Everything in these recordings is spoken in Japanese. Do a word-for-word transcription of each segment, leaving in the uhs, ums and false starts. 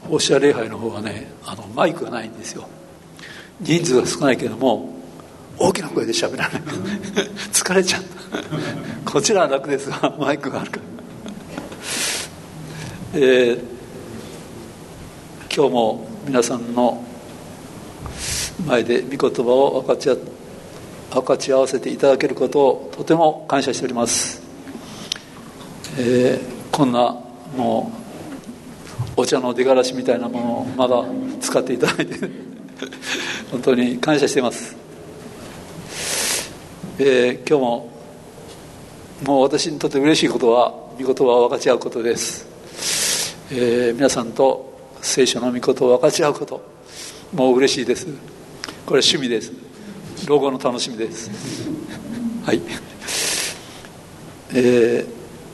オシア礼拝の方はね、あのマイクがないんですよ。人数が少ないけども大きな声で喋らない疲れちゃうこちらは楽ですがマイクがあるから、えー、今日も皆さんの前で御言葉を分かち合分かち合わせていただけることをとても感謝しております。えー、こんなもうお茶の出がらしみたいなものをまだ使っていただいて本当に感謝しています。えー、今日ももう私にとって嬉しいことは御言葉を分かち合うことです。えー、皆さんと聖書の御言葉を分かち合うこともう嬉しいです。これ趣味です。老後の楽しみです。はい、えー、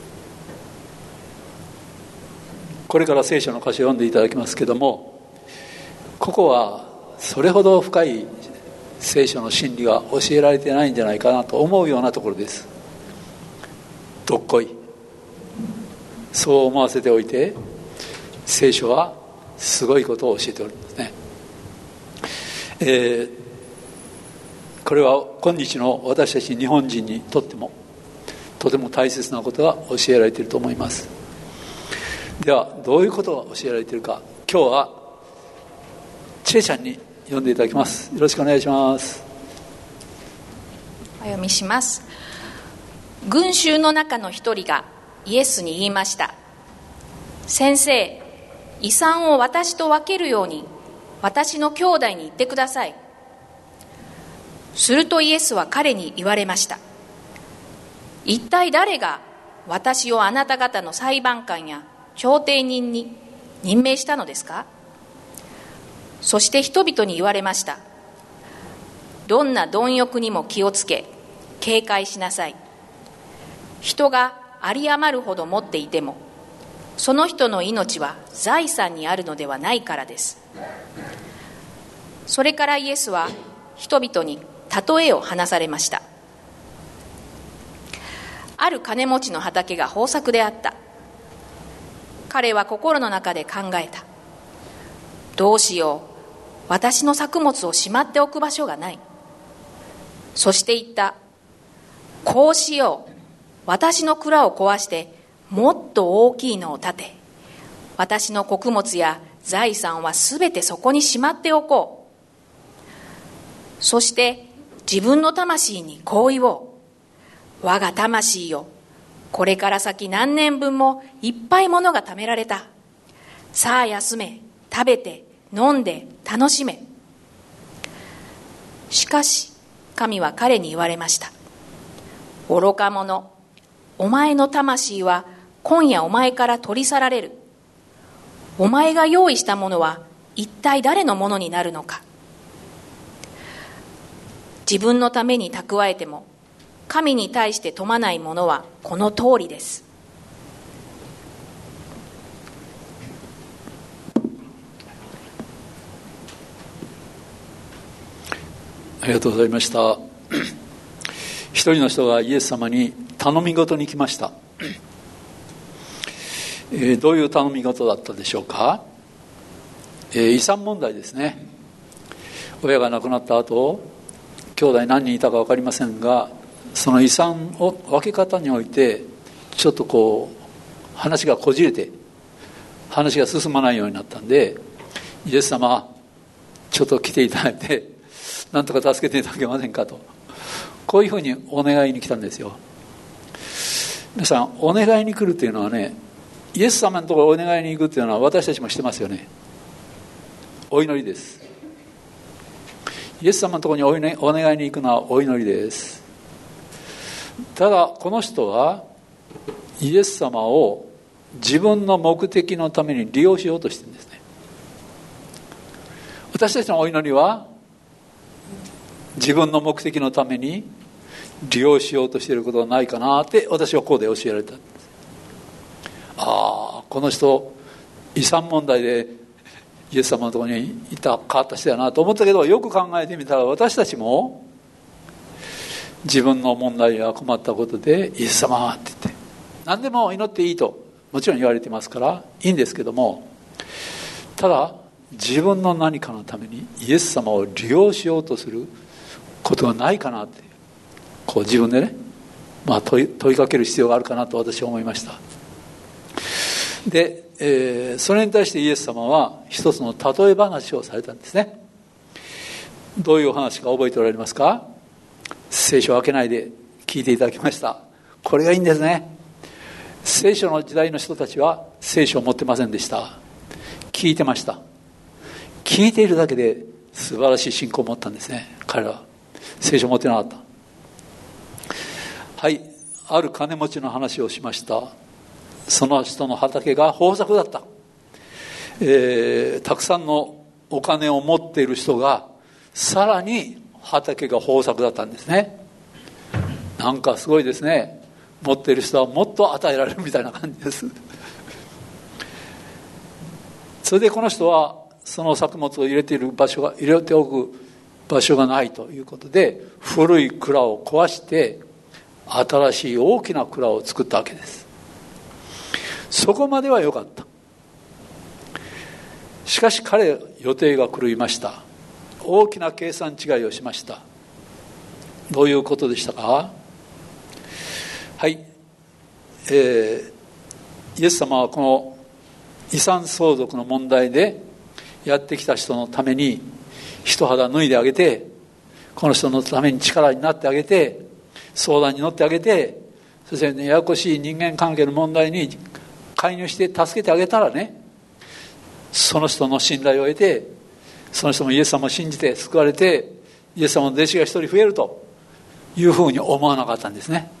これから聖書の箇所を読んでいただきますけども、ここはそれほど深い聖書の真理が教えられてないんじゃないかなと思うようなところです。どっこいそう思わせておいて、聖書はすごいことを教えておりますね。えーこれは今日の私たち日本人にとってもとても大切なことが教えられていると思います。ではどういうことが教えられているか、今日はちえちゃんに読んでいただきます。よろしくお願いします。 お読みします。群衆の中の一人がイエスに言いました。先生、遺産を私と分けるように私の兄弟に言ってください。するとイエスは彼に言われました。一体誰が私をあなた方の裁判官や調停人に任命したのですか？そして人々に言われました。どんな貪欲にも気をつけ警戒しなさい。人が有り余るほど持っていてもその人の命は財産にあるのではないからです。それからイエスは人々に例えを話されました。ある金持ちの畑が豊作であった。彼は心の中で考えた。どうしよう、私の作物をしまっておく場所がない。そして言った。こうしよう、私の蔵を壊してもっと大きいのを建て、私の穀物や財産はすべてそこにしまっておこう。そして自分の魂にこう言おう。我が魂よ、これから先何年分もいっぱいものが貯められた。さあ休め、食べて飲んで楽しめ。しかし神は彼に言われました。愚か者、お前の魂は今夜お前から取り去られる。お前が用意したものは一体誰のものになるのか。自分のために蓄えても神に対して富まないものはこの通りです。 ありがとうございました。一人の人がイエス様に頼み事に来ました。えー、どういう頼み事だったでしょうか。えー、遺産問題ですね。親が亡くなった後、兄弟何人いたか分かりませんが、その遺産を分け方においてちょっとこう話がこじれて話が進まないようになったんで、イエス様ちょっと来ていただいてなんとか助けていただけませんかと、こういうふうにお願いに来たんですよ。皆さん、お願いに来るというのはね、イエス様のところお願いに行くというのは私たちもしてますよね。お祈りです。イエス様のところにお願い、お願いに行くのはお祈りです。ただこの人はイエス様を自分の目的のために利用しようとしてるんですね。私たちのお祈りは自分の目的のために利用しようとしていることはないかなって私はこうで教えられたんです。ああ、この人遺産問題でイエス様のところにいた変わった人やなと思ったけど、よく考えてみたら私たちも自分の問題や困ったことでイエス様って言って何でも祈っていいともちろん言われてますからいいんですけども、 ただ自分の何かのためにイエス様を利用しようとすることがないかなって、こう自分でね、まあ、問い、問いかける必要があるかなと私は思いました。で、えー、それに対してイエス様は一つの例え話をされたんですね。どういうお話か覚えておられますか？聖書を開けないで聞いていただきました。これがいいんですね。聖書の時代の人たちは聖書を持ってませんでした。聞いてました。聞いているだけで素晴らしい信仰を持ったんですね。彼らは聖書を持ってなかった。はい、ある金持ちの話をしました。その人の畑が豊作だった、えー、たくさんのお金を持っている人がさらに畑が豊作だったんですね。なんかすごいですね。持っている人はもっと与えられるみたいな感じです。それでこの人はその作物を入れている場所が入れておく場所がないということで、古い蔵を壊して新しい大きな蔵を作ったわけです。そこまでは良かった。しかし彼、予定が狂いました。大きな計算違いをしました。どういうことでしたか？はい、えー、イエス様はこの遺産相続の問題でやってきた人のために一肌脱いであげて、この人のために力になってあげて、相談に乗ってあげて、そして、ね、ややこしい人間関係の問題に介入して助けてあげたらね、その人の信頼を得て、その人もイエス様を信じて救われて、イエス様の弟子が一人増えるというふうに思わなかったんですね。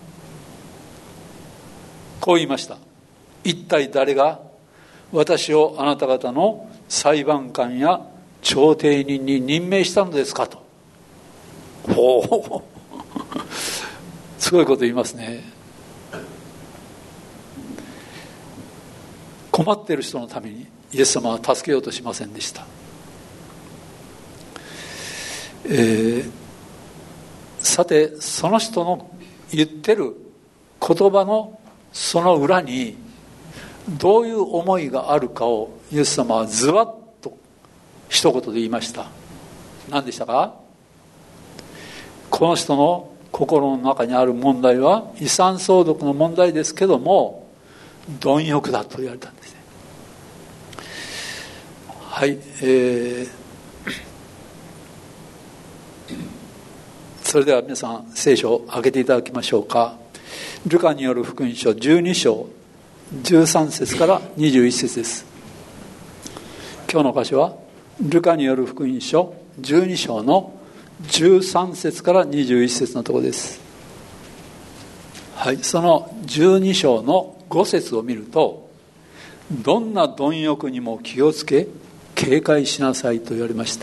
こう言いました。一体誰が私をあなた方の裁判官や調停人に任命したのですかと。ほうすごいこと言いますね。困っている人のためにイエス様は助けようとしませんでした。えー、さてその人の言ってる言葉のその裏にどういう思いがあるかをイエス様はズバッと一言で言いました。何でしたか？この人の心の中にある問題は遺産相続の問題ですけども、貪欲だと言われたんですね。はい、えー、それでは皆さん聖書を開けていただきましょうか。ルカによる福音書じゅうに章じゅうさん節からにじゅういち節です。今日の箇所はルカによる福音書じゅうに章のじゅうさん節からにじゅういち節のところです。はい、そのじゅうに章のご節を見ると、どんな貪欲にも気をつけ警戒しなさいと言われました。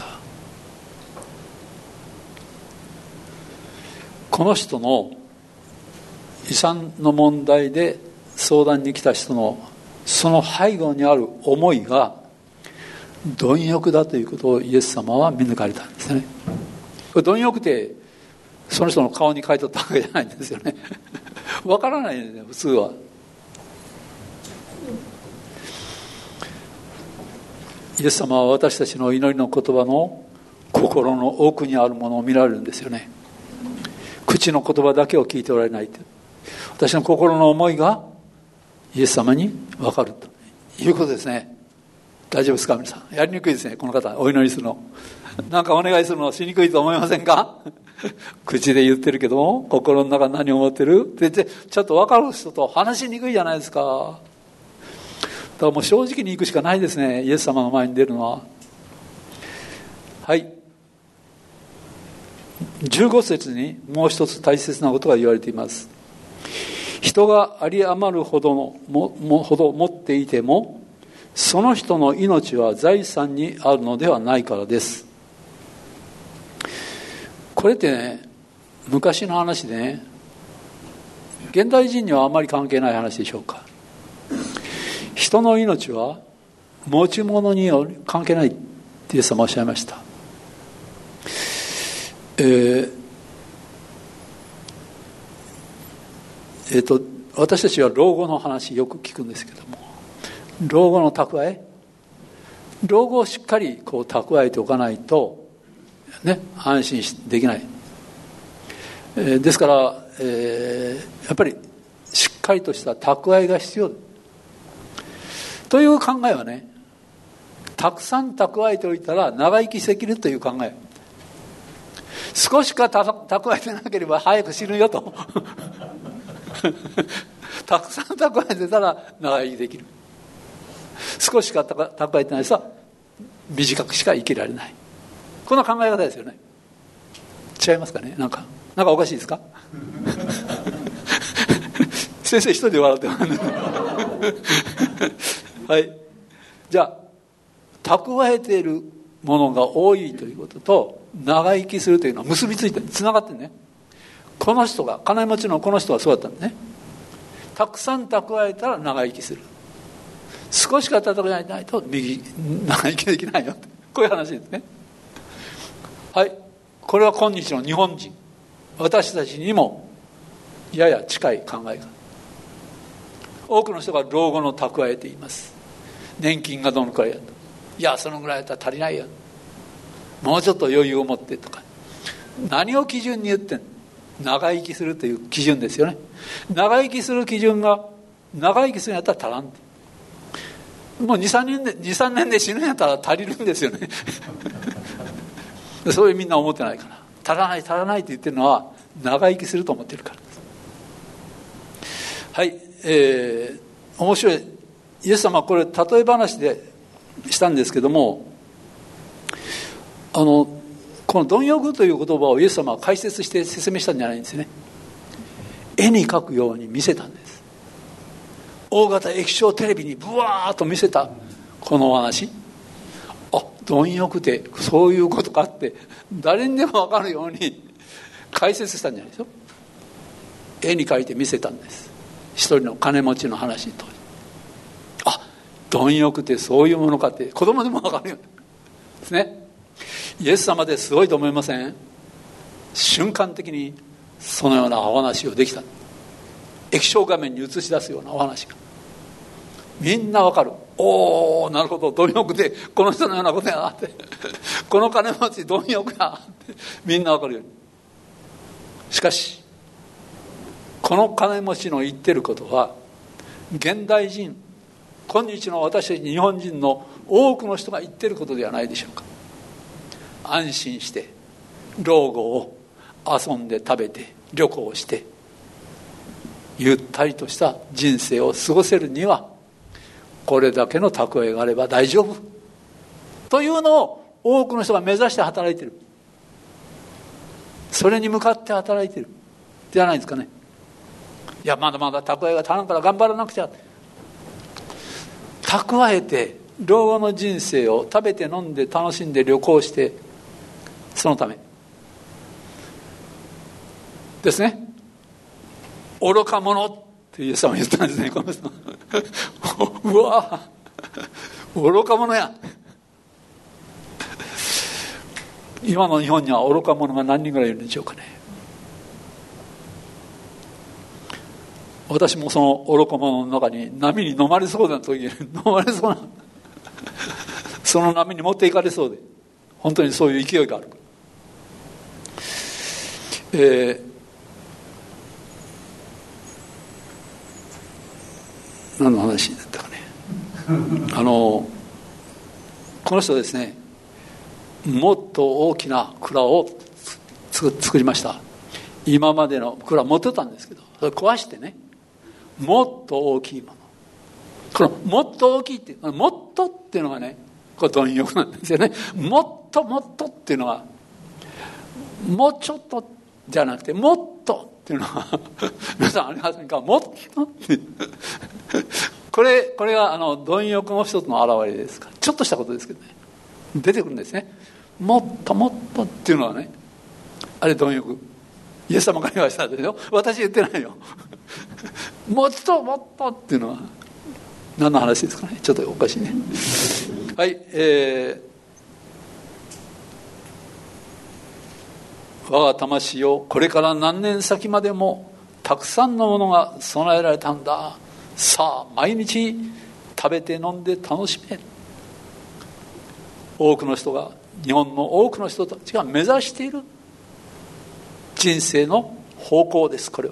この人の遺産の問題で相談に来た人のその背後にある思いが貪欲だということをイエス様は見抜かれたんですね。これ貪欲ってその人の顔に書いてあったわけじゃないんですよね。わからないんですね、普通は。イエス様は私たちの祈りの言葉の心の奥にあるものを見られるんですよね。口の言葉だけを聞いておられないと。私の心の思いがイエス様に分かるということですね。大丈夫ですか皆さん。やりにくいですね、この方お祈りするの。なんかお願いするのしにくいと思いませんか？口で言ってるけども心の中に何を思ってるって言ってちょっと分かる人と話しにくいじゃないですか。だからもう正直に行くしかないですね、イエス様の前に出るのは。はい、じゅうご節にもう一つ大切なことが言われています。人が有り余るほどのももほど持っていてもその人の命は財産にあるのではないからです。これってね、昔の話でね、現代人にはあまり関係ない話でしょうか。人の命は持ち物に関係ないってイエス様おっしゃいました。えーえー、と私たちは老後の話よく聞くんですけども、老後の蓄え、 老後をしっかりこう蓄えておかないと、ね、安心できない、えー、ですから、えー、やっぱりしっかりとした蓄えが必要という考えはね、たくさん蓄えておいたら長生きできるという考え。少しか蓄えてなければ早く死ぬよとたくさん蓄えてたら長生きできる。少しか蓄えてない人は短くしか生きられない。こんな考え方ですよね。違いますかね。なんかなんかおかしいですか先生一人で笑ってますはい。じゃあ蓄えているものが多いということと長生きするというのは結びついてつながってるね。この人が金持ちのこの人はそうだったんですね。たくさん蓄えたら長生きする。少しか蓄えないと右長生きできないよ。こういう話ですね。はい。これは今日の日本人、私たちにもやや近い考えが。多くの人が老後の蓄えています。年金がどのくらいやと。いやそのぐらいだったら足りないよ。もうちょっと余裕を持ってとか。何を基準に言ってんの？長生きするという基準ですよね。長生きする基準が長生きするんやったら足らん。もう にさんねんでにさんねんで死ぬんやったら足りるんですよねそういうみんな思ってないから。足らない足らないって言ってるのは長生きすると思ってるからです。はい、えー、面白い。イエス様はこれ例え話でしたんですけども、あのこの貪欲という言葉をイエス様は解説して説明したんじゃないんですね。絵に描くように見せたんです。大型液晶テレビにブワーッと見せたこのお話。あ、貪欲ってそういうことかって誰にでも分かるように解説したんじゃないですよ。絵に描いて見せたんです。一人の金持ちの話と。あ、貪欲ってそういうものかって子供でも分かるようですね。イエス様ですごいと思いません？瞬間的にそのようなお話をできた。液晶画面に映し出すようなお話がみんなわかる。おお、なるほど、貪欲でこの人のようなことやなってこの金持ち貪欲やってみんなわかるように。しかしこの金持ちの言ってることは現代人、今日の私たち日本人の多くの人が言ってることではないでしょうか。安心して老後を遊んで食べて旅行してゆったりとした人生を過ごせるにはこれだけの蓄えがあれば大丈夫というのを多くの人が目指して働いている。それに向かって働いているじゃないですかね。いやまだまだ蓄えが足らんから頑張らなくちゃ。蓄えて老後の人生を食べて飲んで楽しんで旅行してそのためですね。愚か者ってイエス様言ったんですね、この人うわ愚か者や。今の日本には愚か者が何人ぐらいいるんでしょうかね。私もその愚か者の中に波に飲まれそうな時に飲まれそうなその波に持っていかれそうで本当にそういう勢いがある。えー、何の話だったかねあのこの人ですね、もっと大きな蔵を作りました。今までの蔵持ってたんですけどそれ壊してね、もっと大きいもの、このもっと大きいってもっとっていうのがね、これ貪欲なんですよね。もっともっとっていうのはもうちょっとじゃなくてもっとっていうのは皆さんありませんか？もっとってこれこれがあの貪欲の一つの表れですから、ちょっとしたことですけどね出てくるんですね。もっともっとっていうのはね、あれ貪欲。イエス様が言わしたんですよ。私言ってないよもっともっとっていうのは何の話ですかね。ちょっとおかしいねはい、えー、我が魂をこれから何年先までもたくさんのものが備えられたんだ。さあ毎日食べて飲んで楽しめ。 多くの人が、日本の多くの人たちが目指している人生の方向です。これは。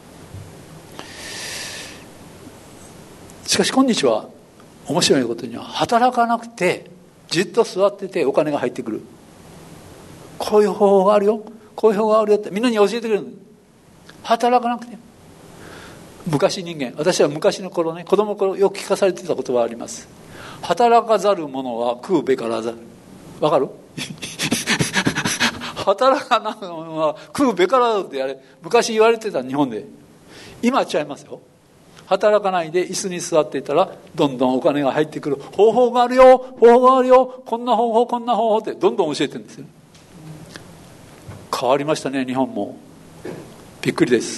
しかし今日は面白いことには、働かなくてじっと座っててお金が入ってくる、こういう方法があるよ、こういう方法があるよってみんなに教えてくれる。働かなくて。昔人間、私は昔の頃ね、子供の頃よく聞かされてた言葉があります。働かざる者は食うべからざる。わかる？働かない者は食うべからざるってあれ昔言われてた日本で。今は違いますよ。働かないで椅子に座っていたらどんどんお金が入ってくる方法があるよ、方法があるよ、こんな方法こんな方法ってどんどん教えてるんですよ。変わりましたね、日本も。びっくりです。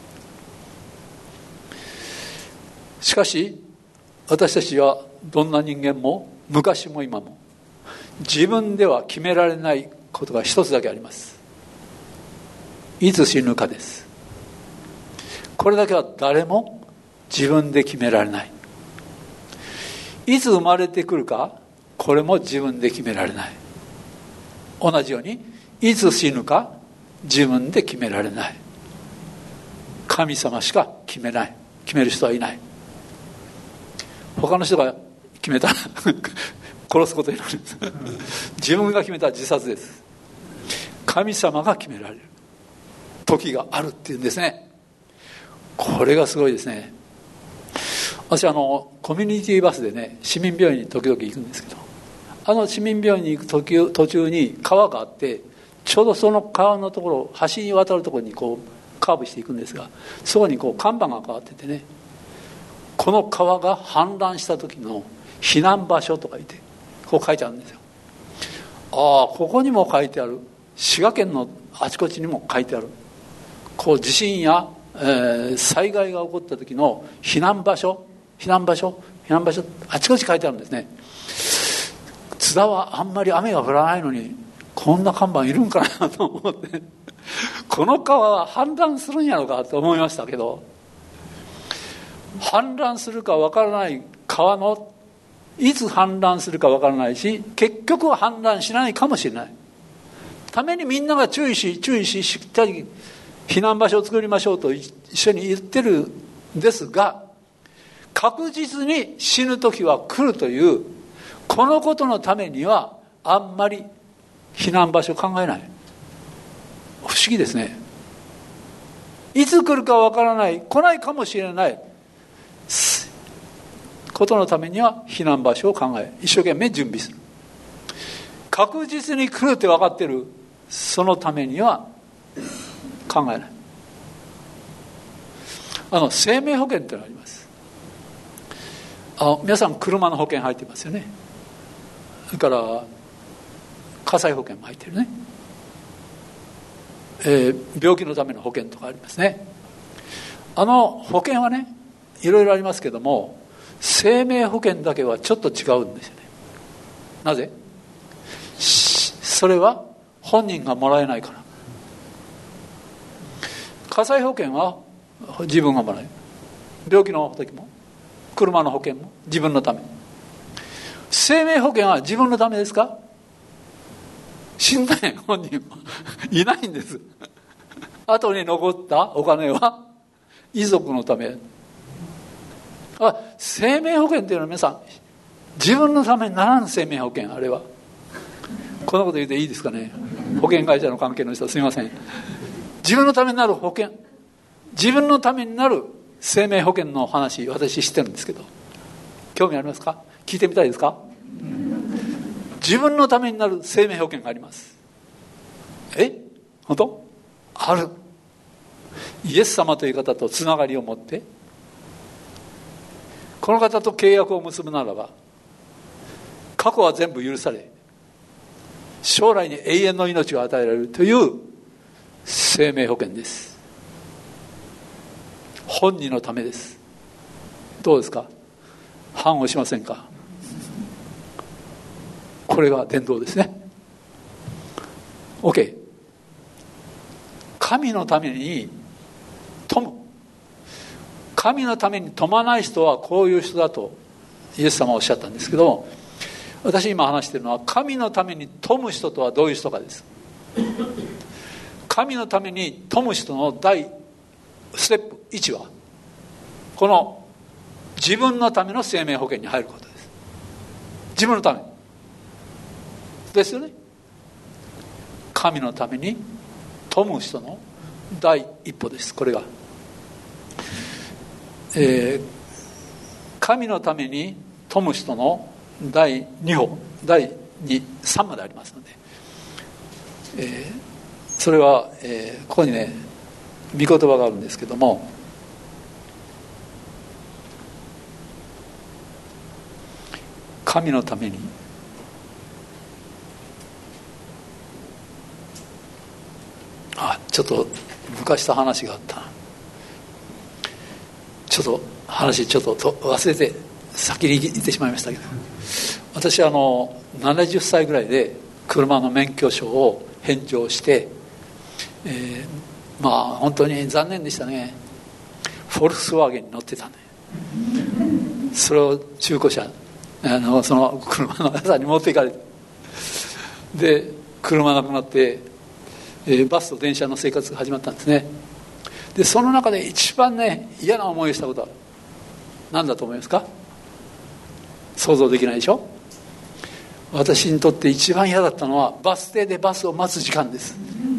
しかし私たちはどんな人間も昔も今も自分では決められないことが一つだけあります。いつ死ぬかです。これだけは誰も自分で決められない。いつ生まれてくるか、これも自分で決められない。同じようにいつ死ぬか自分で決められない。神様しか決めない。決める人はいない。他の人が決めたら殺すことになる。自分が決めたら自殺です。神様が決められる時があるっていうんですね。これがすごいですね。私あのコミュニティバスでね、市民病院に時々行くんですけど、あの市民病院に行く途途中に川があって、ちょうどその川のところ、橋に渡るところにこうカーブしていくんですが、そこにこう看板が変わっててね、この川が氾濫した時の避難場所とか言ってこう書いてあるんですよ。ああ、ここにも書いてある。滋賀県のあちこちにも書いてある。こう地震や、えー、災害が起こった時の避難場所避難場所避難場所あちこち書いてあるんですね。津田はあんまり雨が降らないのにこんな看板いるんかなと思ってこの川は氾濫するんやろうかと思いましたけど、氾濫するかわからない川のいつ氾濫するかわからないし、結局は氾濫しないかもしれないためにみんなが注意し注意ししっかり避難場所を作りましょうと一緒に言ってるんですが、確実に死ぬ時は来るというこのことのためにはあんまり避難場所考えない。不思議ですね。いつ来るかわからない、来ないかもしれないことのためには避難場所を考え、一生懸命準備する。確実に来るって分かってる、そのためには考えない。あの生命保険ってのがあります。あの皆さん車の保険入ってますよね。それから火災保険も入ってるね、えー、病気のための保険とかありますね。あの保険はね、いろいろありますけども、生命保険だけはちょっと違うんですよね。なぜ？それは本人がもらえないから。火災保険は自分がもらえる。病気の時も車の保険も自分のため。生命保険は自分のためですか？死んだね本人はいないんです。後に残ったお金は遺族のため。あ、生命保険っていうのは皆さん自分のためにならん生命保険。あれはこんなこと言っていいですかね。保険会社の関係の人すみません。自分のためになる保険、自分のためになる生命保険の話、私知ってるんですけど、興味ありますか？聞いてみたいですか？自分のためになる生命保険があります。え？本当？ある。イエス様という方とつながりを持ってこの方と契約を結ぶならば、過去は全部許され、将来に永遠の命が与えられるという生命保険です。本人のためです。どうですか？反応しませんか？これが伝道ですね。 OK。 神のために富む、神のために富まない人はこういう人だとイエス様はおっしゃったんですけど、 私今話しているのは、神のために富む人とはどういう人かです。神のために富む人の第ステップいちは、この自分のための生命保険に入ることです。自分のためですよね。神のために富む人の第一歩です。これが、えー、神のために富む人の第二歩、第二、三までありますので、えー、それは、えー、ここにね御言葉があるんですけども、神のためにあちょっと昔した話があった。ちょっと話ちょっと忘れて先に言ってしまいましたけど、私あのななじゅっさいぐらいで車の免許証を返上して、えー、まあ本当に残念でしたね。フォルクスワーゲンに乗ってたね。それを中古車あのその車の屋さんに持っていかれて、で車なくなって、えー、バスと電車の生活が始まったんですね。でその中で一番ね嫌な思いをしたことは何だと思いますか？想像できないでしょ。私にとって一番嫌だったのはバス停でバスを待つ時間です。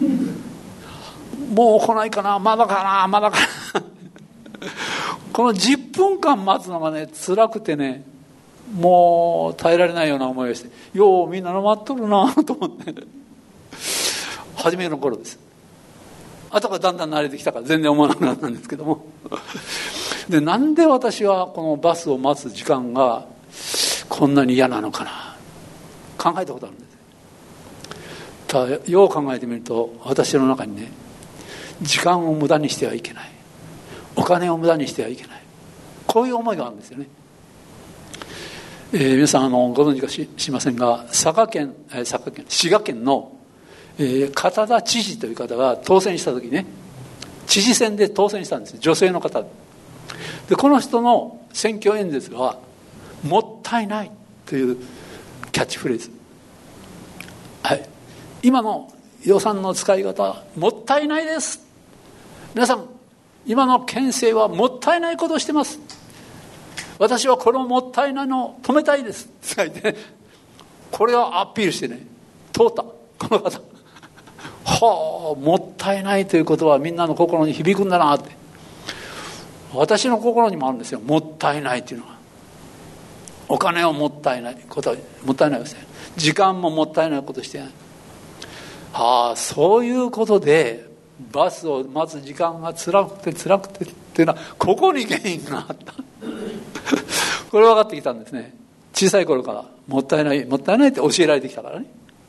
もう来ないかな、まだかな、まだかなこのじゅっぷんかん待つのがね辛くてね、もう耐えられないような思いをして、ようみんな待っとるなと思って初めの頃です。後からだんだん慣れてきたから全然思わなくなったんですけどもでなんで私はこのバスを待つ時間がこんなに嫌なのかな、考えたことあるんです。ただよう考えてみると、私の中にね、時間を無駄にしてはいけない、お金を無駄にしてはいけない、こういう思いがあるんですよね。えー、皆さんあのご存知か し, しませんが、佐賀県、えー、佐賀県滋賀県の、えー、片田知事という方が当選した時ね、知事選で当選したんですよ、女性の方で。この人の選挙演説はもったいないというキャッチフレーズ、はい、今の予算の使い方はもったいないです、皆さん今の県政はもったいないことをしてます、私はこれをもったいないのを止めたいですって書いて、これをアピールしてね通ったこの方はあ、もったいないということはみんなの心に響くんだなって。私の心にもあるんですよ、もったいないというのは。お金をもったいないこともったいないですね、時間ももったいないことしてない。はあ、そういうことでバスを待つ時間が辛くて辛くてっていうのはここに原因があったこれ分かってきたんですね。小さい頃からもったいないもったいないって教えられてきたからね。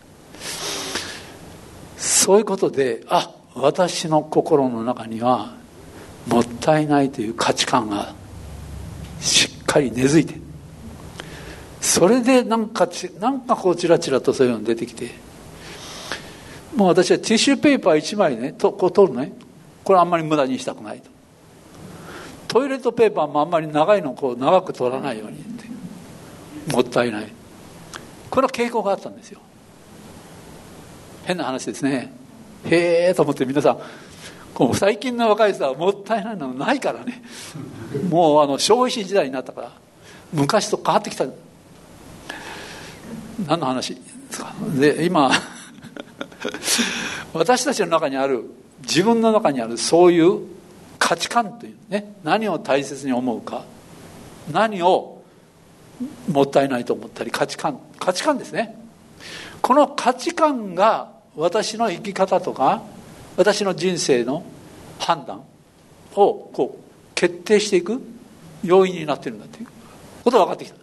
そういうことで、あ、私の心の中にはもったいないという価値観がしっかり根付いて、それでなんかなんかこうチラチラとそういうの出てきて、もう私はティッシュペーパーいちまいねとこう取るね、これあんまり無駄にしたくないと。トイレットペーパーもあんまり長いのをこう長く取らないようにって、もったいない、これは傾向があったんですよ。変な話ですね。へえと思って、皆さんこう最近の若い人はもったいないのないからね、もうあの消費時代になったから昔と変わってきた。何の話ですか。で今私たちの中にある、自分の中にあるそういう価値観というね、何を大切に思うか、何をもったいないと思ったり、価値観価値観ですね。この価値観が私の生き方とか私の人生の判断をこう決定していく要因になっているんだということが分かってきた。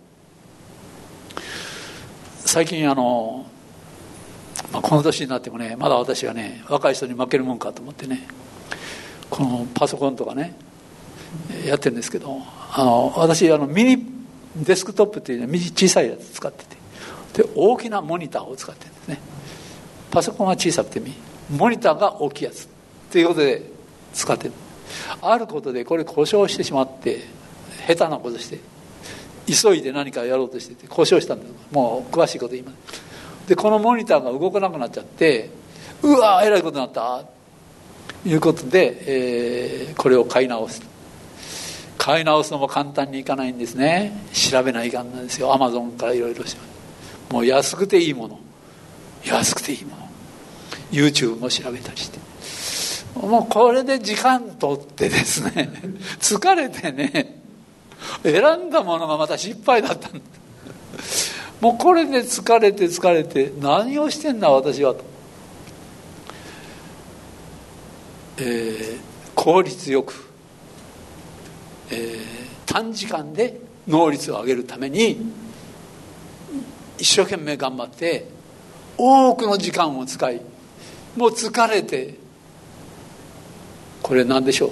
最近あの、まあ、この年になってもね、まだ私はね若い人に負けるもんかと思ってね、このパソコンとかねやってるんですけど、あの私あのミニデスクトップっていう、ね、小さいやつ使ってて、で大きなモニターを使ってるんですね。パソコンは小さくてモニターが大きいやつということで使ってる。あることでこれ故障してしまって、下手なことして急いで何かやろうとしてて故障したんだ。もう詳しいこと言います。でこのモニターが動かなくなっちゃって、うわーえらいことになったということで、えー、これを買い直す。買い直すのも簡単にいかないんですね。調べないかんなんですよ。アマゾンからいろいろします。もう安くていいもの、安くていいもの、 YouTube も調べたりして、もうこれで時間取ってですね疲れてね、選んだものがまた失敗だったんだ。もうこれで疲れて疲れて、何をしてんだ私はと、えー、効率よく、えー、短時間で能率を上げるために一生懸命頑張って多くの時間を使い、もう疲れて、これ何でしょう。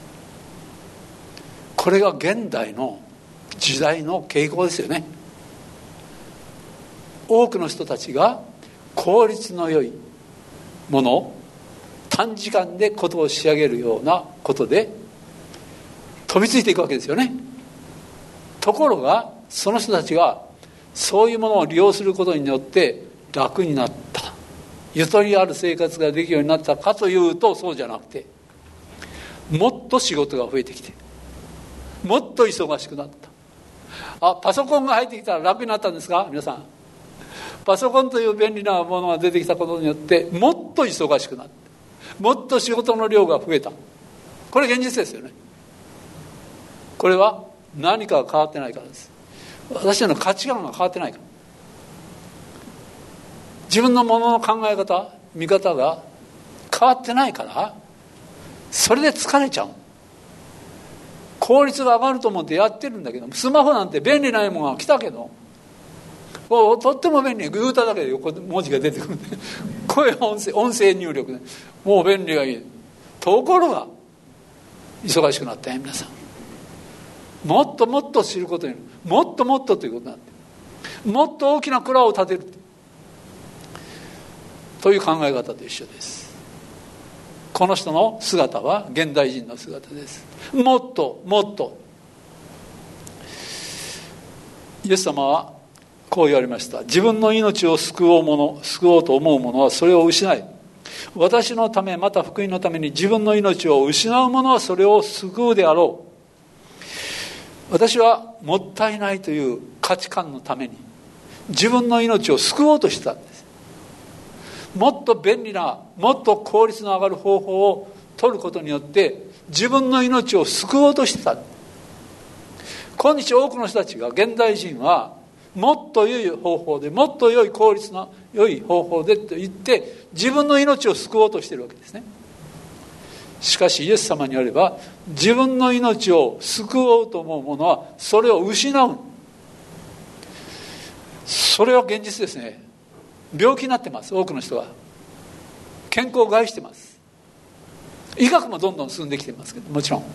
これが現代の時代の傾向ですよね。多くの人たちが効率の良いものを短時間で事を仕上げるようなことで飛びついていくわけですよね。ところがその人たちがそういうものを利用することによって楽になった、ゆとりある生活ができるようになったかというと、そうじゃなくて、もっと仕事が増えてきて、もっと忙しくなった。あ、パソコンが入ってきたら楽になったんですか皆さん。パソコンという便利なものが出てきたことによってもっと忙しくなって、もっと仕事の量が増えた。これ現実ですよね。これは何かが変わってないからです。私たちの価値観が変わってないから。自分のものの考え方、見方が変わってないから、それで疲れちゃう。効率が上がると思ってやってるんだけど、スマホなんて便利なものが来たけど、とっても便利、グータだけで横文字が出てくるんで、声音声音声入力でもう便利がいい。ところが忙しくなったよ皆さん。もっともっと知ることに、もっともっとということになって、もっと大きな蔵を建てるという考え方と一緒です。この人の姿は現代人の姿です。もっともっと。イエス様はこう言われました。自分の命を救おうもの、救おうと思う者はそれを失い、私のためまた福音のために自分の命を失う者はそれを救うであろう。私はもったいないという価値観のために自分の命を救おうとしてたんです。もっと便利な、もっと効率の上がる方法を取ることによって自分の命を救おうとしてた。今日多くの人たちが、現代人はもっと良い方法で、もっと良い効率の良い方法でと言って自分の命を救おうとしているわけですね。しかしイエス様によれば、自分の命を救おうと思う者はそれを失う。それは現実ですね。病気になってます。多くの人が健康を害してます。医学もどんどん進んできていますけど、もちろん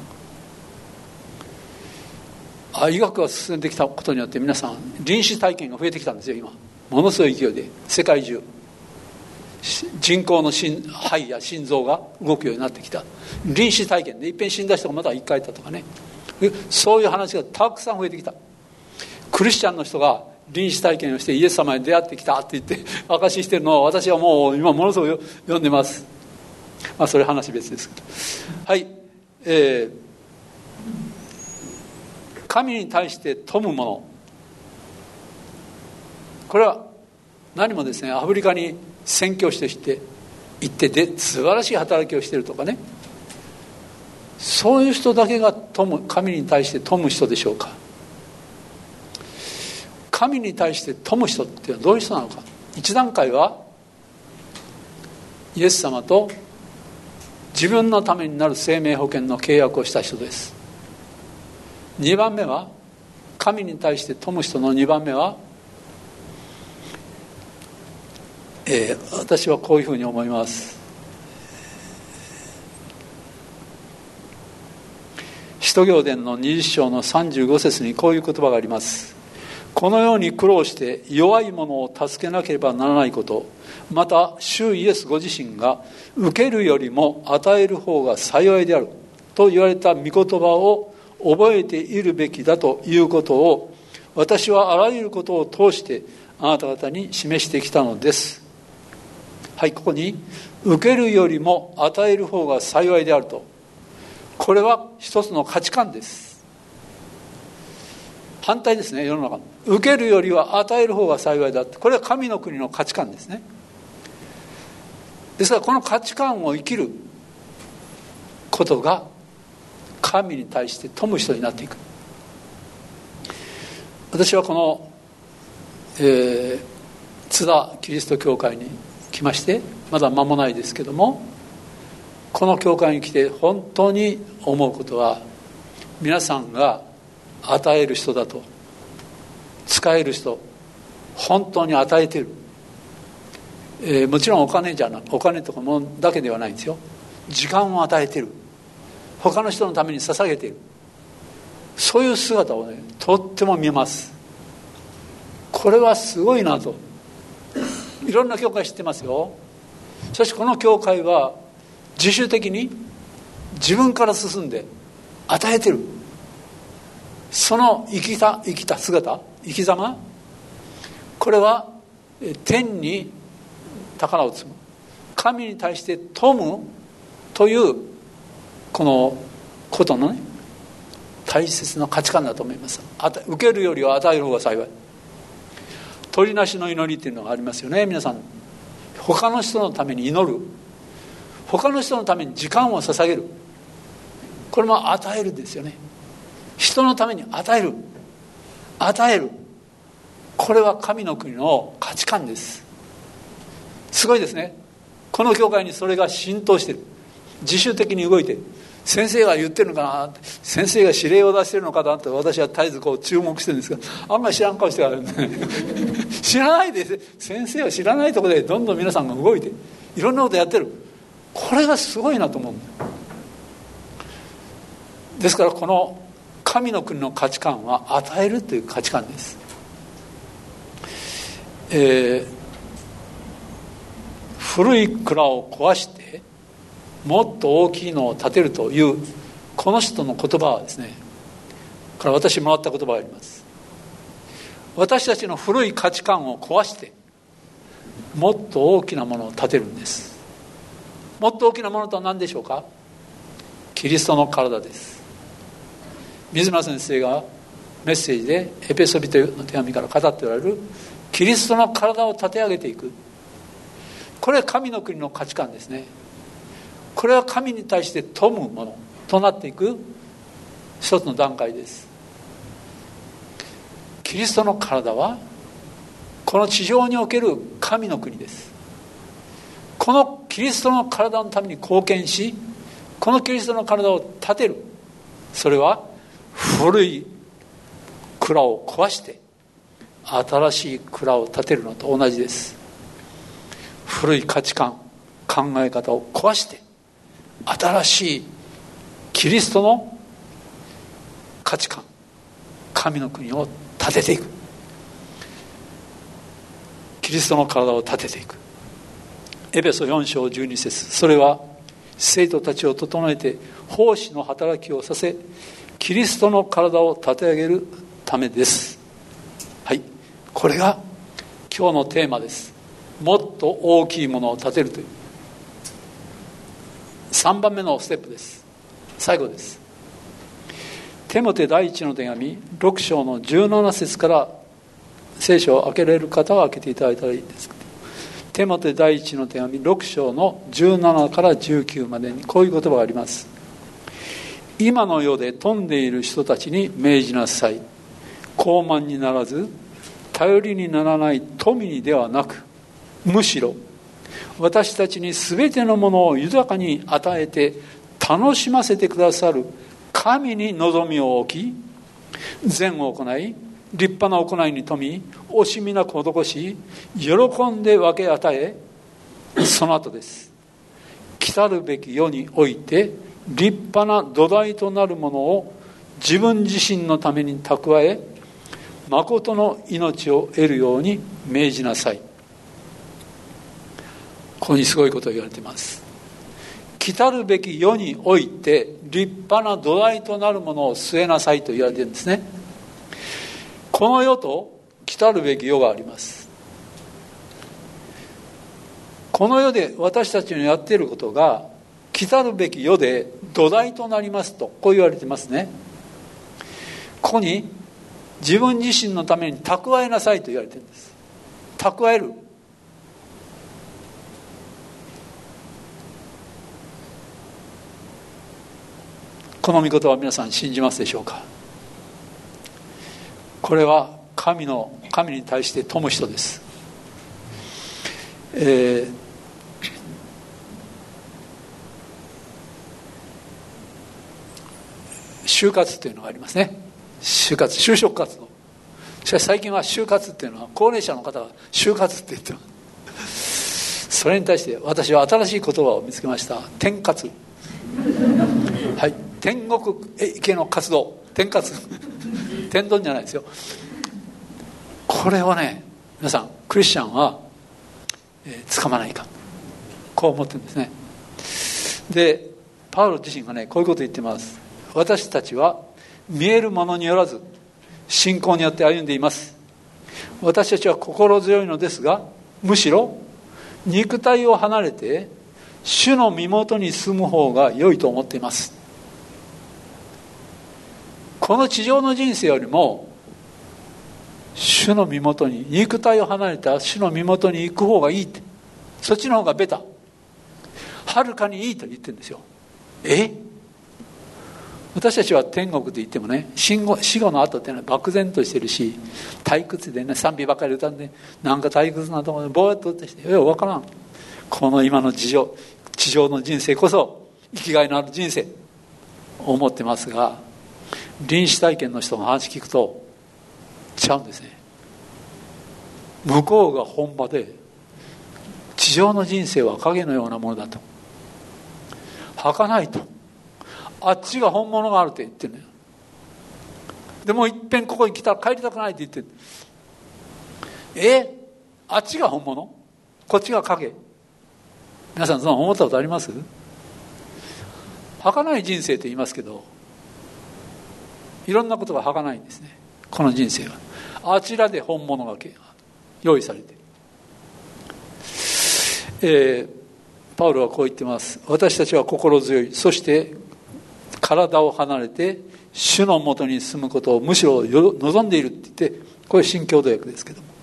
あ医学が進んできたことによって皆さん臨死体験が増えてきたんですよ。今ものすごい勢いで世界中人工の心肺や心臓が動くようになってきた。臨死体験でいっぺん死んだ人がまた一回いたとかね、そういう話がたくさん増えてきた。クリスチャンの人が臨死体験をしてイエス様に出会ってきたって言って証ししてるのを私はもう今ものすごく読んでます。まあそれ話別ですけど、はい、えー、神に対して富むもの、これは何もですね、アフリカに宣教師として行ってで素晴らしい働きをしているとかね、そういう人だけが富む、神に対して富む人でしょうか。神に対して富む人っていうのはどういう人なのか。一段階はイエス様と自分のためになる生命保険の契約をした人です。にばんめは、神に対して富む人のにばんめは、えー、私はこういうふうに思います。使徒行伝のにじゅっ章のさんじゅうご節にこういう言葉があります。このように苦労して弱い者を助けなければならないこと、また主イエスご自身が受けるよりも与える方が幸いであると言われた御言葉を覚えているべきだということを私はあらゆることを通してあなた方に示してきたのです。はい、ここに受けるよりも与える方が幸いであると、これは一つの価値観です。反対ですね、世の中。受けるよりは与える方が幸いだって、これは神の国の価値観ですね。ですからこの価値観を生きることが神に対して富む人になっていく。私はこの、えー、津田キリスト教会に来まして、まだ間もないですけども、この教会に来て本当に思うことは、皆さんが与える人だと、使える人、本当に与えている、えー、もちろんお金じゃなく、お金とかものだけではないんですよ。時間を与えている、他の人のために捧げている、そういう姿をね、とっても見えます。これはすごいなと。いろんな教会知ってますよ。しかしこの教会は自主的に自分から進んで与えてる、その生きた生きた姿、生き様、これは天に宝を積む、神に対して富むというこのことのね、大切な価値観だと思います。受けるよりは与える方が幸い。鳥なしの祈りっていうのがありますよね。皆さん、他の人のために祈る、他の人のために時間を捧げる、これも与えるですよね。人のために与える、与える、これは神の国の価値観です。すごいですね。この教会にそれが浸透している。自主的に動いている。先生が言ってるのかな、先生が指令を出してるのかなって私は絶えずこう注目してるんですが、あんまり知らん顔してあるんで知らないで、先生は知らないところでどんどん皆さんが動いていろんなことやってる。これがすごいなと思うんだ。ですからこの神の国の価値観は与えるという価値観です。えー、古い蔵を壊してもっと大きいのを建てるというこの人の言葉はですね、これ私もらった言葉があります。私たちの古い価値観を壊してもっと大きなものを建てるんです。もっと大きなものとは何でしょうか。キリストの体です。水村先生がメッセージでエペソビトの手紙から語っておられるキリストの体を立て上げていく、これは神の国の価値観ですね。これは神に対して富むものとなっていく一つの段階です。キリストの体はこの地上における神の国です。このキリストの体のために貢献し、このキリストの体を立てる、それは古い蔵を壊して新しい蔵を建てるのと同じです。古い価値観、考え方を壊して新しいキリストの価値観、神の国を建てていく。キリストの体を建てていく。エペソよん章じゅうに節、それは生徒たちを整えて奉仕の働きをさせ、キリストの体を立て上げるためです。はい、これが今日のテーマです。もっと大きいものを建てるというさんばんめのステップです。最後です。テモテ第一の手紙ろく章のじゅうなな節から聖書を開けられる方は開けていただいたらいいです。テモテ第一の手紙ろく章のじゅうななからじゅうきゅうまでにこういう言葉があります。今の世で富んでいる人たちに命じなさい。高慢にならず頼りにならない富にではなく、むしろ私たちに全てのものを豊かに与えて楽しませてくださる神に望みを置き、善を行い立派な行いに富み惜しみなく施し喜んで分け与え、その後です。来たるべき世において立派な土台となるものを自分自身のために蓄え、誠の命を得るように命じなさい。ここにすごいことを言われています。来たるべき世において立派な土台となるものを据えなさいと言われているんですね。 この世と来たるべき世があります。この世で私たちのやっていることが来たるべき世で土台となりますと、こう言われてますね。ここに自分自身のために蓄えなさいと言われているんです。蓄える。この御言葉は皆さん信じますでしょうか。これは神の神に対して富む人です。えー就活というのがありますね。就活、就職活動。しかし最近は就活っていうのは高齢者の方が就活って言ってます。それに対して私は新しい言葉を見つけました。天活。はい、天国行けの活動、天活。天丼じゃないですよ。これをね、皆さんクリスチャンは、えー、つかまないか、こう思ってるんですね。でパウロ自身がね、こういうことを言ってます。私たちは見えるものによらず信仰によって歩んでいます。私たちは心強いのですが、むしろ肉体を離れて主の身元に住む方が良いと思っています。この地上の人生よりも主の身元に、肉体を離れた主の身元に行く方がいいって、そっちの方がベタ、はるかにいいと言ってるんですよ。え私たちは天国と言ってもね、死後、死後の後っていうのは漠然としてるし、退屈でね、賛美ばかり歌んで、なんか退屈なところでぼーっとってして、よくわからん。この今の地上、地上の人生こそ生きがいのある人生思ってますが、臨死体験の人の話聞くとちゃうんですね。向こうが本場で、地上の人生は影のようなものだと、儚いと、あっちが本物があるって言ってるのよ。でもいっぺんここに来たら帰りたくないって言ってる。えあっちが本物、こっちが影。皆さんその思ったことあります？儚い人生って言いますけど、いろんなことが儚いんですね。この人生はあちらで本物が用意されている。えー、パウロはこう言ってます。私たちは心強い、そして体を離れて主のもとに住むことをむしろ望んでいるって言って、これ新共同訳ですけども、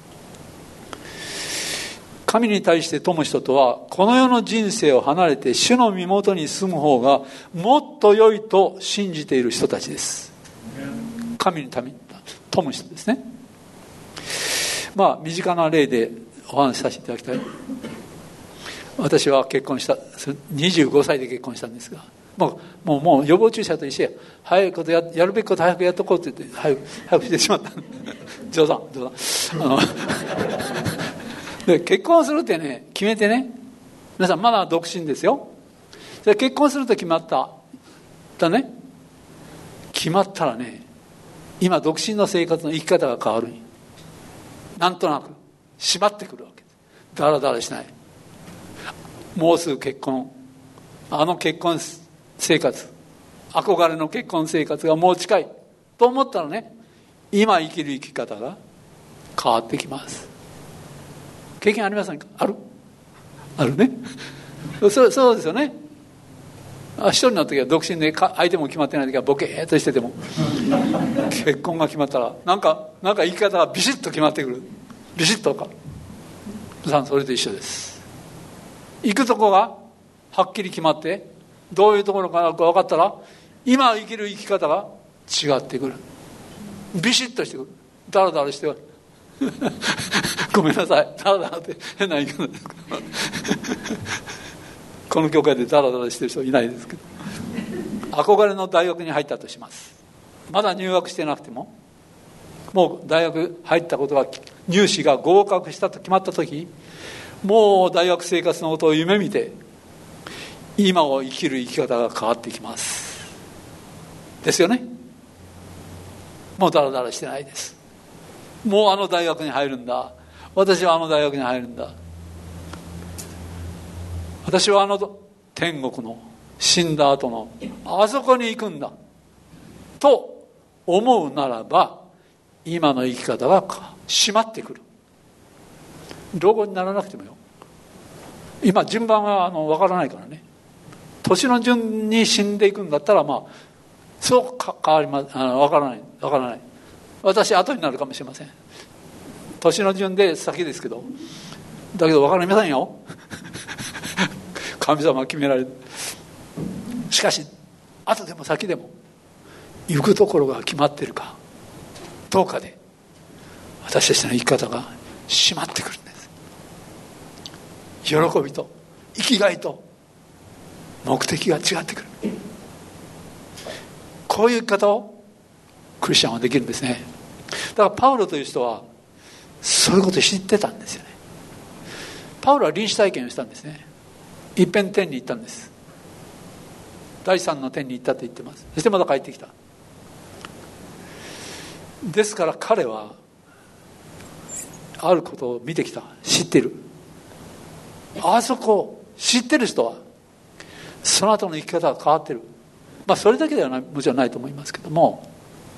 神に対して富む人とはこの世の人生を離れて主の身元に住む方がもっと良いと信じている人たちです。神に富む人ですね。まあ身近な例でお話しさせていただきたい。私は結婚したにじゅうごさいで結婚したんですが、もうもうもう予防注射と一緒や、早いことややるべきこと早くやっとこうって言って早く早くしてしまった冗談冗談あので結婚するってね、決めてね、皆さんまだ独身ですよ。で結婚すると決まっただね、決まったらね、今独身の生活の生き方が変わる。なんとなく縛ってくるわけです。だらだらしない。もうすぐ結婚、あの結婚生活、憧れの結婚生活がもう近いと思ったらね、今生きる生き方が変わってきます。経験ありませんか？あるあるねそ, そうですよね。一人の時は独身で相手も決まってない時はボケーっとしてても結婚が決まったらなんかなんか生き方がビシッと決まってくる。ビシッとかさん、それと一緒です。行くとこがはっきり決まってどういうところか分かったら今生きる生き方が違ってくる。ビシッとしてくる。ダラダラしてはごめんなさい、ダラダラって変な言い方ですけどこの教会でダラダラしてる人いないですけど、憧れの大学に入ったとします。まだ入学してなくても、もう大学入ったことが、入試が合格したと決まった時、もう大学生活のことを夢見て今を生きる生き方が変わってきますですよね。もうダラダラしてないです。もうあの大学に入るんだ、私はあの大学に入るんだ、私はあの天国の死んだ後のあそこに行くんだと思うならば、 今の生き方が締まってくる。老後にならなくてもよ。今順番はあの分からないからね。年の順に死んでいくんだったら、まあそうか変わりまあの分からない分からない。私後になるかもしれません。年の順で先ですけど、だけど分かりませんよ。神様は決められる。しかし後でも先でも行くところが決まっているかどうかで、私たちの生き方が締まってくるんです。喜びと生きがいと目的が違ってくる。こういう生き方をクリスチャンはできるんですね。だからパウロという人はそういうことを知ってたんですよね。パウロは臨死体験をしたんですね。いっぺん天に行ったんです。第三の天に行ったと言ってます。そしてまた帰ってきた。ですから彼はあることを見てきた。知ってる。あそこを知ってる人はその後の生き方が変わってる。まあそれだけではない、もちろんないと思いますけども、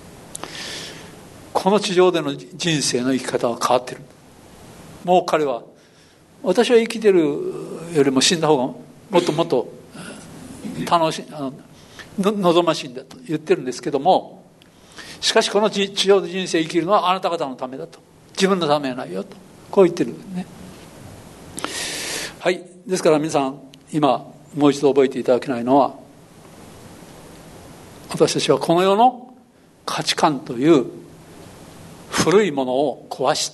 この地上での人生の生き方は変わってる。もう彼は、私は生きてるよりも死んだ方がもっともっと楽しい、あの望ましいんだと言ってるんですけども、しかしこの地上で人生生きるのはあなた方のためだと、自分のためはないよと、こう言ってるんですね。はい。ですから皆さん、今もう一度覚えていただけないのは、私たちはこの世の価値観という古いものを壊して、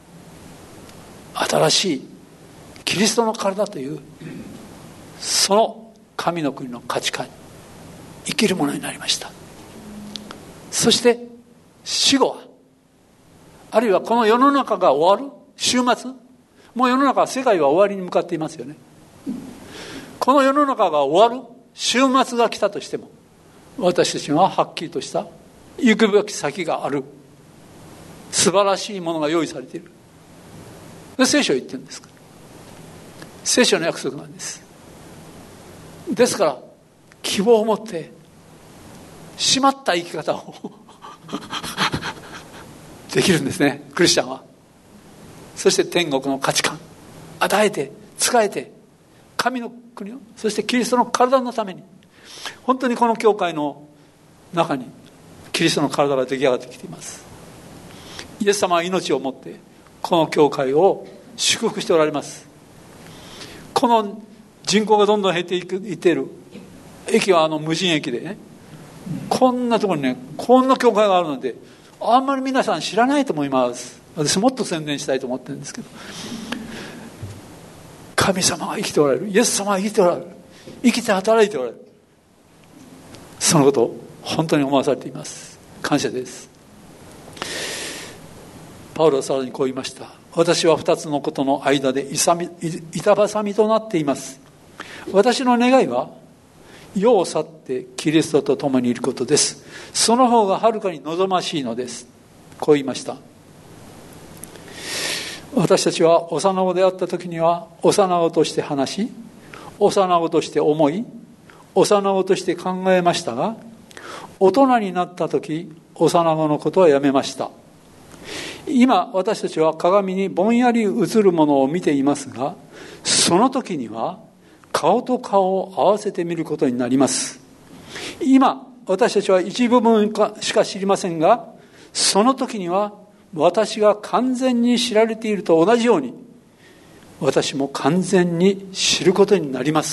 新しいキリストの体というその神の国の価値観に生きるものになりました。そして死後は、あるいはこの世の中が終わる週末、もう世の中、世界は終わりに向かっていますよね。この世の中が終わる週末が来たとしても、私たちははっきりとした行くべき先がある、素晴らしいものが用意されている。聖書を言ってるんですから。聖書の約束なんです。ですから希望を持って締まった生き方をできるんですね、クリスチャンは。そして天国の価値観与えて仕えて、神の国を、そしてキリストの体のために、本当にこの教会の中にキリストの体が出来上がってきています。イエス様は命をもってこの教会を祝福しておられます。この人口がどんどん減っていくいっている駅はあの無人駅でね、こんなところにね、こんな教会があるのであんまり皆さん知らないと思います。私もっと宣伝したいと思ってるんですけど、神様が生きておられる、イエス様が生きておられる、生きて働いておられる、そのことを本当に思わされています。感謝です。パウロはさらにこう言いました。私は二つのことの間で板挟みとなっています。私の願いは世を去ってキリストと共にいることです。その方がはるかに望ましいのです。こう言いました。私たちは幼子であった時には幼子として話し、幼子として思い、幼子として考えましたが、大人になった時幼子のことはやめました。今私たちは鏡にぼんやり映るものを見ていますが、その時には顔と顔を合わせてみることになります。今私たちは一部分しか知りませんが、その時には私が完全に知られていると同じように、私も完全に知ることになります。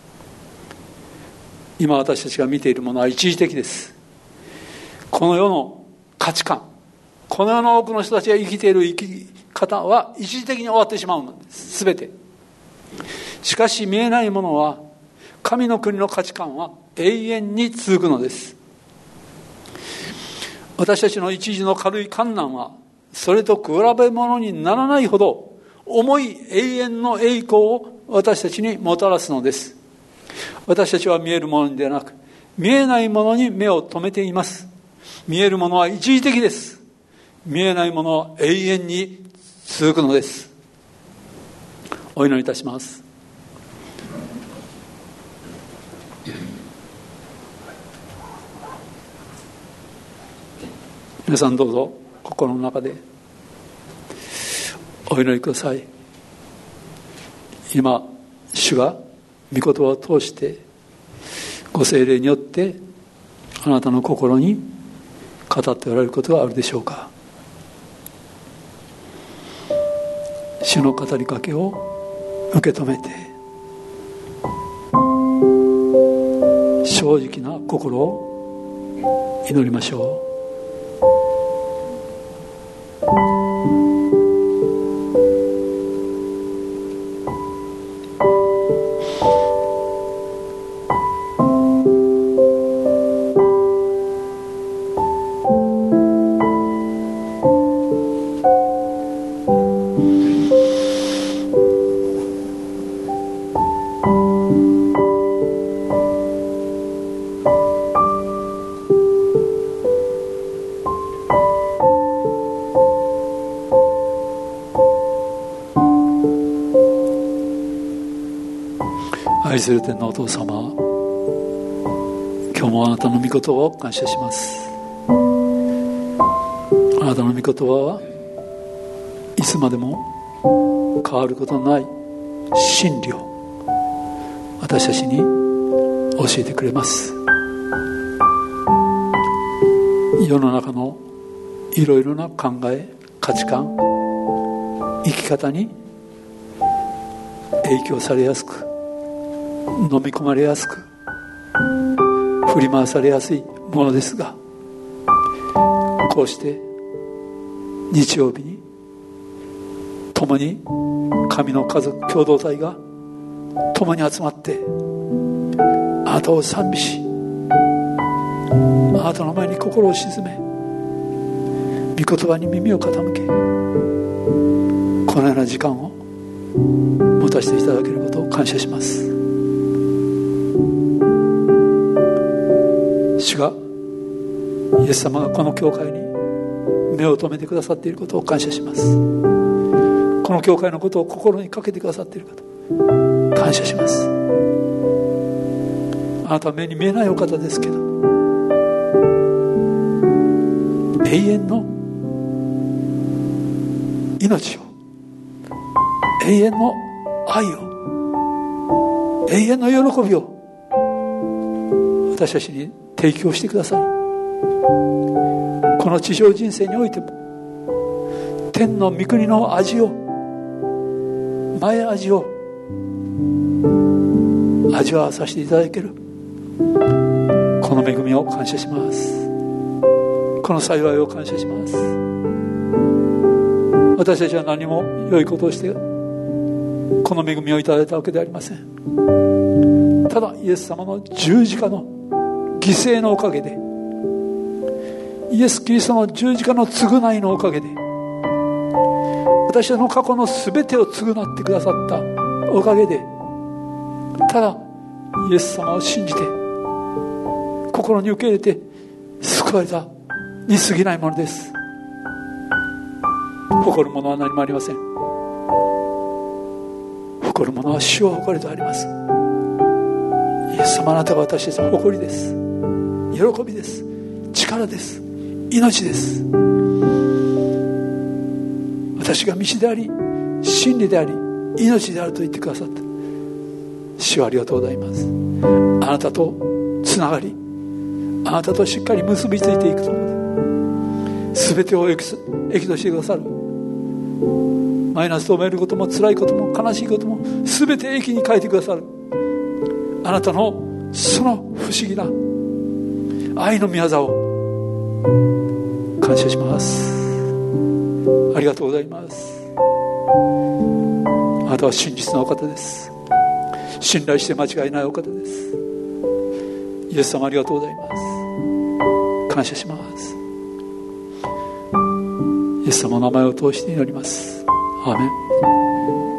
今私たちが見ているものは一時的です。この世の価値観、この世の多くの人たちが生きている生き方は一時的に終わってしまうのです。すべて。しかし見えないものは、神の国の価値観は永遠に続くのです。私たちの一時の軽い困難はそれと比べ物にならないほど重い永遠の栄光を私たちにもたらすのです。私たちは見えるものではなく、見えないものに目を留めています。見えるものは一時的です。見えないものは永遠に続くのです。お祈りいたします。皆さんどうぞ心の中でお祈りください。今主が御言葉を通してご聖霊によってあなたの心に語っておられることがあるでしょうか。主の語りかけを受け止めて正直な心を祈りましょう。愛する天のお父様、今日もあなたの御言葉を感謝します。あなたの御言葉はいつまでも変わることのない真理を私たちに教えてくれます。世の中のいろいろな考え、価値観、生き方に影響されやすく、飲み込まれやすく、振り回されやすいものですが、こうして日曜日に共に神の家族共同体が共に集まってあなたを賛美し、あなたの前に心を沈め、御言葉に耳を傾け、このような時間を持たせていただけることを感謝します。主がイエス様がこの教会に目を留めてくださっていることを感謝します。この教会のことを心にかけてくださっていることを感謝します。あなたは目に見えないお方ですけど、永遠の命を、永遠の愛を、永遠の喜びを私たちに提供してくださり、この地上人生においても天の御国の味を、前味を味わわさせていただけるこの恵みを感謝します。この幸いを感謝します。私たちは何も良いことをしてこの恵みをいただいたわけではありません。ただイエス様の十字架の犠牲のおかげで、イエス・キリストの十字架の償いのおかげで、私の過去の全てを償ってくださったおかげで、ただイエス様を信じて心に受け入れて救われたに過ぎないものです。誇るものは何もありません。誇るものは主を誇りとあります。イエス様、あなたが私たちの誇りです。喜びです。力です。命です。私が道であり真理であり命であると言ってくださった。主はありがとうございます。あなたとつながり、あなたとしっかり結びついていくところで全てを益としてくださる。マイナスと思えることも辛いことも悲しいことも全て益に変えてくださる。あなたのその不思議な愛の御業を感謝します。ありがとうございます。あなたは真実のお方です。信頼して間違いないお方です。イエス様、ありがとうございます。感謝します。イエス様の名前を通して祈ります。アーメン。